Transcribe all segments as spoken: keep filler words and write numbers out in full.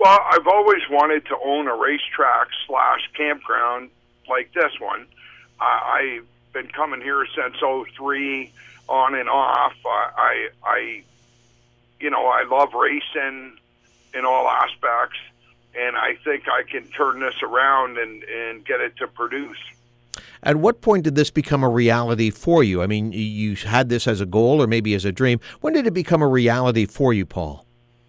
Well, I've always wanted to own a racetrack slash campground like this one. I, I've been coming here since oh three, on and off. I, I, I, you know, I love racing in all aspects, and I think I can turn this around and, and get it to produce. At what point did this become a reality for you? I mean, you had this as a goal or maybe as a dream. When did it become a reality for you, Paul?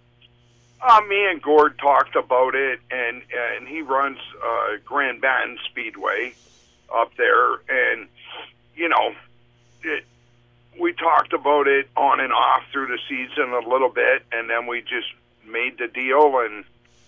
Uh, me and Gord talked about it, and, and he runs uh, Grand Bend Speedway up there, and, you know, it, we talked about it on and off through the season a little bit, and then we just made the deal, and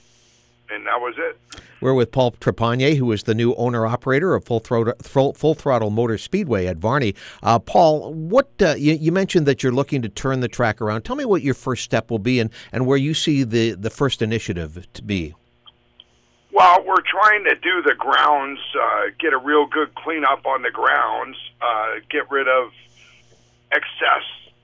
and that was it. We're with Paul Trepanier, who is the new owner-operator of Full, Thro- Full, Full Throttle Motor Speedway at Varney. Uh, Paul, what uh, you, you mentioned that you're looking to turn the track around. Tell me what your first step will be and, and where you see the, the first initiative to be. Well, we're trying to do the grounds, uh, get a real good cleanup on the grounds, uh, get rid of excess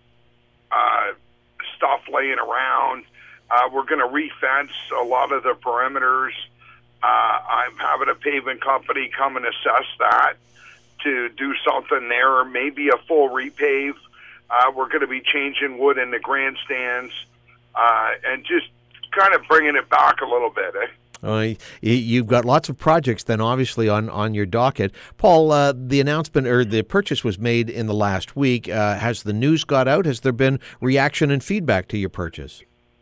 uh, stuff laying around. Uh, we're going to re-fence a lot of the perimeters. Uh, I'm having a paving company come and assess that to do something there, or maybe a full repave. Uh, we're going to be changing wood in the grandstands uh, and just kind of bringing it back a little bit. Eh? Uh, you've got lots of projects then obviously on, on your docket. Paul, uh, the announcement or the purchase was made in the last week. Uh, has the news got out? Has there been reaction and feedback to your purchase?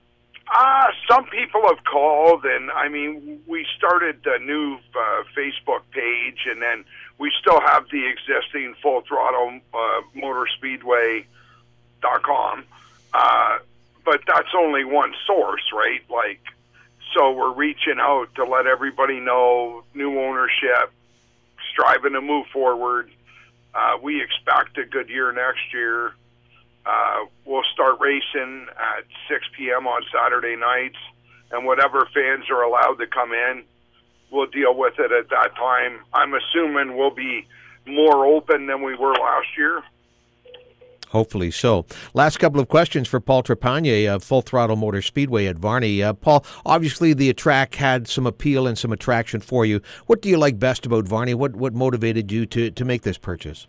Uh, some people have called, and I mean, we started a new uh, Facebook page, and then we still have the existing Full Throttle uh, Motor Speedway dot com, uh, but that's only one source, right? Like, so we're reaching out to let everybody know new ownership, striving to move forward. Uh, we expect a good year next year. Uh, we'll start racing at six p.m. on Saturday nights, and whatever fans are allowed to come in, we'll deal with it at that time. I'm assuming we'll be more open than we were last year. Hopefully so. Last couple of questions for Paul Trepanier of Full Throttle Motor Speedway at Varney. Uh, Paul, obviously the track had some appeal and some attraction for you. What do you like best about Varney? What what motivated you to, to make this purchase?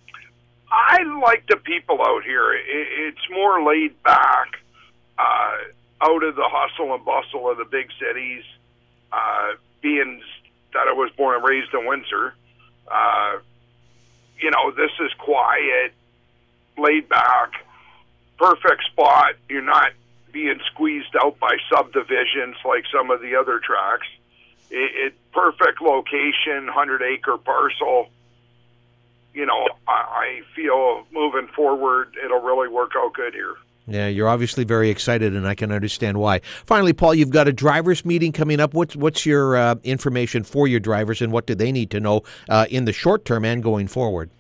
I like the people out here. It's more laid back, uh, out of the hustle and bustle of the big cities. Uh, being that I was born and raised in Windsor, uh, you know, this is quiet, laid back, perfect spot. You're not being squeezed out by subdivisions like some of the other tracks. It, it perfect location, hundred acre parcel. You know, I, I feel moving forward, it'll really work out good here. Yeah, you're obviously very excited, and I can understand why. Finally, Paul, you've got a drivers' meeting coming up. What's what's your uh, information for your drivers, and what do they need to know uh, in the short term and going forward?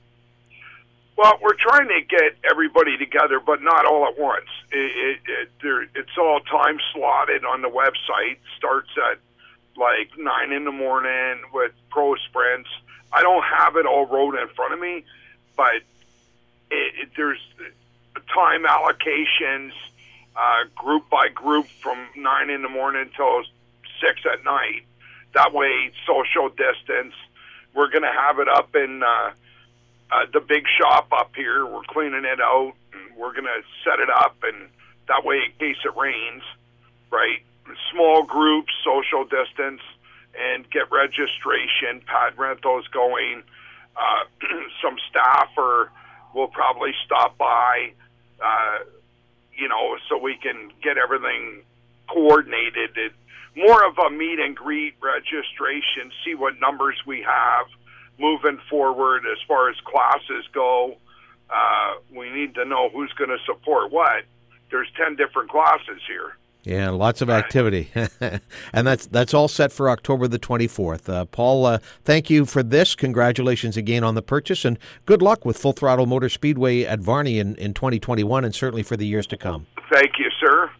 Well, we're trying to get everybody together, but not all at once. It, it, it, there, it's all time slotted on the website. Starts at like nine in the morning with pro sprints. I don't have it all wrote in front of me, but it, it, there's time allocations, uh, group by group from nine in the morning till six at night. That way, social distance. We're going to have it up in uh, uh, the big shop up here. We're cleaning it out, and we're going to set it up, and that way, in case it rains, right? Small groups, social distance, and get registration, pad rentals going. Uh, some staff are, will probably stop by, uh, you know, so we can get everything coordinated. It, more of a meet and greet registration, see what numbers we have moving forward as far as classes go. Uh, we need to know who's going to support what. There's ten different classes here. Yeah, lots of activity. And that's that's all set for October the twenty-fourth. Uh, Paul, uh, thank you for this. Congratulations again on the purchase, and good luck with Full Throttle Motor Speedway at Varney in, in twenty twenty-one and certainly for the years to come. Thank you, sir.